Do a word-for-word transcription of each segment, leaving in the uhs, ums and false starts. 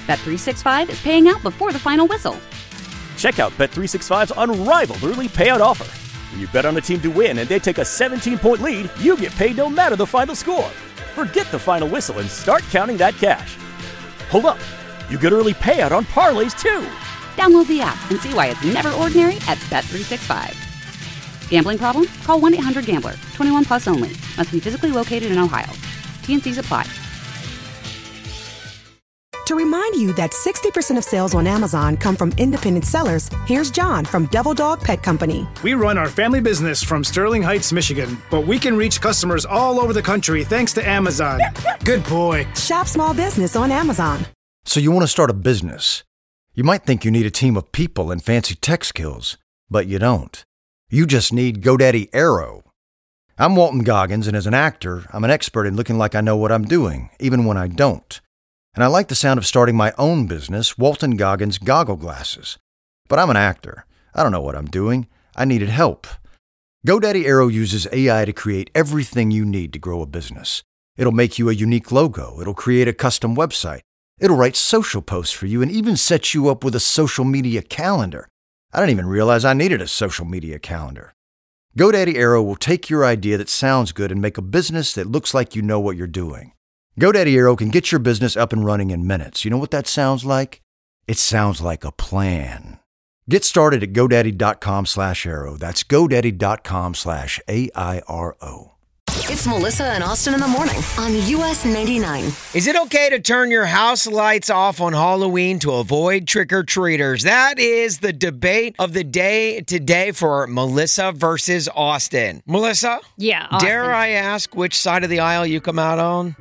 Bet three sixty-five is paying out before the final whistle. Check out Bet three sixty-five's unrivaled early payout offer. When you bet on a team to win and they take a seventeen-point lead, you get paid no matter the final score. Forget the final whistle and start counting that cash. Hold up. You get early payout on parlays, too. Download the app and see why it's never ordinary at Bet three sixty-five. Gambling problem? Call one eight hundred gambler. twenty-one plus only. Must be physically located in Ohio. T N Cs apply. To remind you that sixty percent of sales on Amazon come from independent sellers, here's John from Devil Dog Pet Company. We run our family business from Sterling Heights, Michigan, but we can reach customers all over the country thanks to Amazon. Good boy. Shop small business on Amazon. So you want to start a business. You might think you need a team of people and fancy tech skills, but you don't. You just need GoDaddy Aero. I'm Walton Goggins, and as an actor, I'm an expert in looking like I know what I'm doing, even when I don't. And I like the sound of starting my own business, Walton Goggins Goggle Glasses. But I'm an actor. I don't know what I'm doing. I needed help. GoDaddy Aero uses A I to create everything you need to grow a business. It'll make you a unique logo. It'll create a custom website. It'll write social posts for you and even set you up with a social media calendar. I didn't even realize I needed a social media calendar. GoDaddy Aero will take your idea that sounds good and make a business that looks like you know what you're doing. GoDaddy Aero can get your business up and running in minutes. You know what that sounds like? It sounds like a plan. Get started at GoDaddy.com slash Aero. That's GoDaddy.com slash A I R O. It's Melissa and Austin in the morning on U S ninety-nine. Is it okay to turn your house lights off on Halloween to avoid trick-or-treaters? That is the debate of the day today for Melissa versus Austin. Melissa? Yeah, Austin. Dare I ask which side of the aisle you come out on?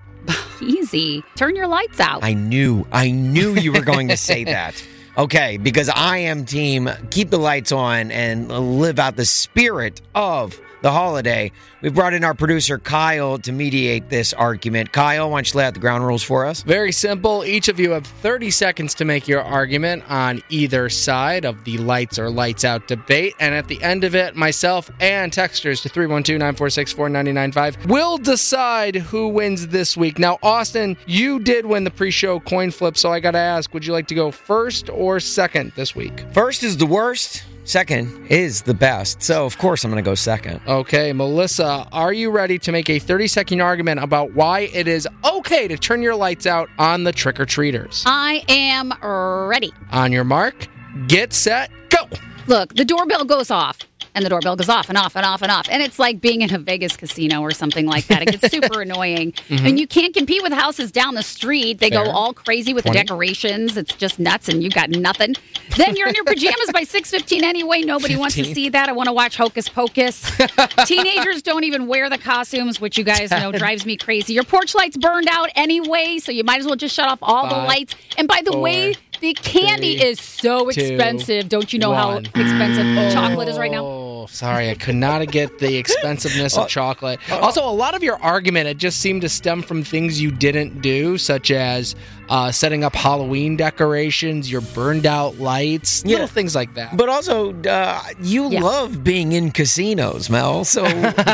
Easy. Turn your lights out. I knew, I knew you were going to say that. Okay, because I am team keep the lights on and live out the spirit of the holiday. We brought in our producer, Kyle, to mediate this argument. Kyle, why don't you lay out the ground rules for us? Very simple. Each of you have thirty seconds to make your argument on either side of the lights or lights out debate. And at the end of it, myself and texters to three one two, nine four six, four nine nine five will decide who wins this week. Now, Austin, you did win the pre-show coin flip, so I got to ask, would you like to go first or second this week? First is the worst. Second is the best. So, of course, I'm going to go second. Okay, Melissa, are you ready to make a thirty-second argument about why it is okay to turn your lights out on the trick-or-treaters? I am ready. On your mark, get set, go! Look, the doorbell goes off. And the doorbell goes off and off and off and off. And it's like being in a Vegas casino or something like that. It gets super annoying. Mm-hmm. And you can't compete with houses down the street. They Fair. go all crazy with twenty the decorations. It's just nuts and you got nothing. Then you're in your pajamas by six fifteen anyway. Nobody fifteen wants to see that. I want to watch Hocus Pocus. Teenagers don't even wear the costumes, which you guys know drives me crazy. Your porch light's burned out anyway, so you might as well just shut off all Five, the lights. And by the four, way, the candy three, is so expensive. Two, Don't you know one. how expensive oh, chocolate is right now? Sorry, I could not get the expensiveness of chocolate. Also, a lot of your argument, it just seemed to stem from things you didn't do, such as uh, setting up Halloween decorations, your burned out lights, yeah. little things like that. But also, uh, you yeah. love being in casinos, Mel. So,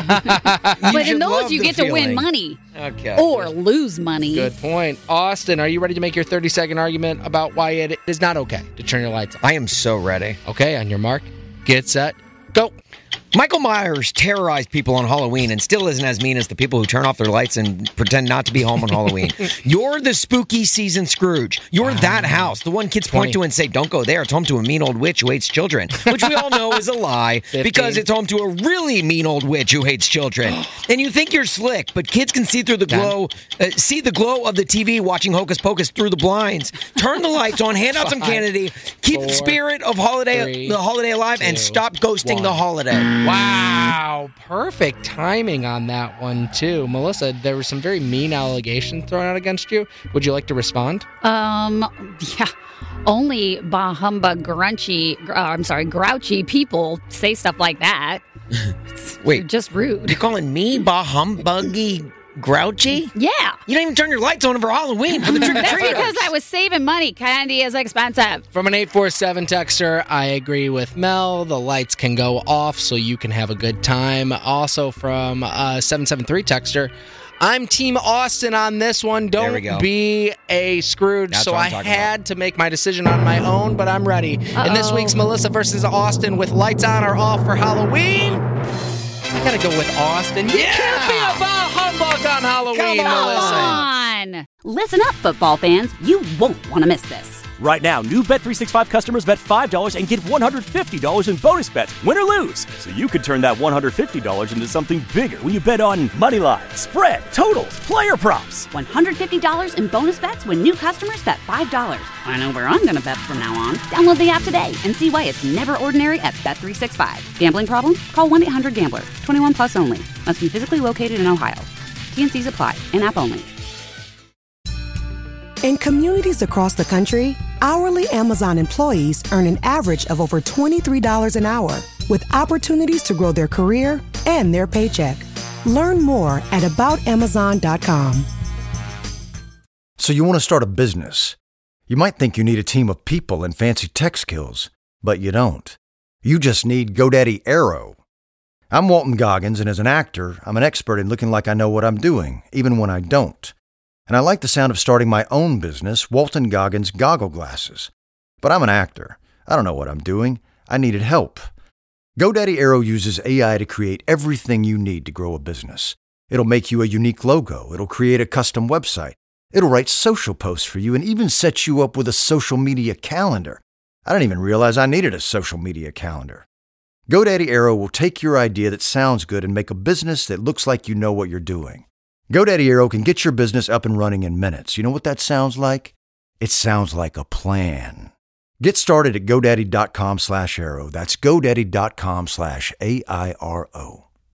but in those, you get feeling. to win money. Okay. Or lose money. Good point. Austin, are you ready to make your thirty-second argument about why it is not okay to turn your lights on? I am so ready. Okay, on your mark, get set, go. Michael Myers terrorized people on Halloween and still isn't as mean as the people who turn off their lights and pretend not to be home on Halloween. You're the spooky season Scrooge. You're wow. that house, the one kids point to and say, don't go there. It's home to a mean old witch who hates children, which we all know is a lie fifteen because it's home to a really mean old witch who hates children. And you think you're slick, but kids can see through the glow, uh, see the glow of the T V watching Hocus Pocus through the blinds. Turn the lights on, hand out some candy, keep four, the spirit of holiday, three, the holiday alive, two, and stop ghosting one. the holiday. Wow, perfect timing on that one, too. Melissa, there were some very mean allegations thrown out against you. Would you like to respond? Um, yeah. Only bah humbug, grunchy, uh, I'm sorry, grouchy people say stuff like that. Wait. You're just rude. You're calling me bah humbuggy? Grouchy? Yeah. You don't even turn your lights on for Halloween for the trick-or-treaters. That's because I was saving money. Candy is expensive. From an eight four seven texter, I agree with Mel. The lights can go off so you can have a good time. Also from a seven seven three texter, I'm Team Austin on this one. There we Don't go. be a Scrooge. That's so what I'm I talking had to make my decision on my own, but I'm ready. Uh-oh. And this week's Melissa versus Austin with lights on or off for Halloween. I gotta go with Austin. You Yeah. can't be a bah humbug on Halloween, Come on. Melissa. Come on. Listen up, football fans. You won't want to miss this. Right now, new Bet three sixty-five customers bet five dollars and get one hundred fifty dollars in bonus bets, win or lose. So you could turn that one hundred fifty dollars into something bigger when you bet on money line, spread, totals, player props. one hundred fifty dollars in bonus bets when new customers bet five dollars. I know where I'm going to bet from now on. Download the app today and see why it's never ordinary at Bet three sixty-five. Gambling problem? Call one eight hundred gambler. twenty-one plus only. Must be physically located in Ohio. T N Cs apply. In-app only. In communities across the country, hourly Amazon employees earn an average of over twenty-three dollars an hour, with opportunities to grow their career and their paycheck. Learn more at about amazon dot com. So you want to start a business. You might think you need a team of people and fancy tech skills, but you don't. You just need GoDaddy Aero. I'm Walton Goggins, and as an actor, I'm an expert in looking like I know what I'm doing, even when I don't. And I like the sound of starting my own business, Walton Goggins Goggle Glasses. But I'm an actor. I don't know what I'm doing. I needed help. GoDaddy Aero uses A I to create everything you need to grow a business. It'll make you a unique logo. It'll create a custom website. It'll write social posts for you and even set you up with a social media calendar. I didn't even realize I needed a social media calendar. GoDaddy Aero will take your idea that sounds good and make a business that looks like you know what you're doing. GoDaddy Aero can get your business up and running in minutes. You know what that sounds like? It sounds like a plan. Get started at GoDaddy.com slash Aero. That's GoDaddy.com slash A I R O.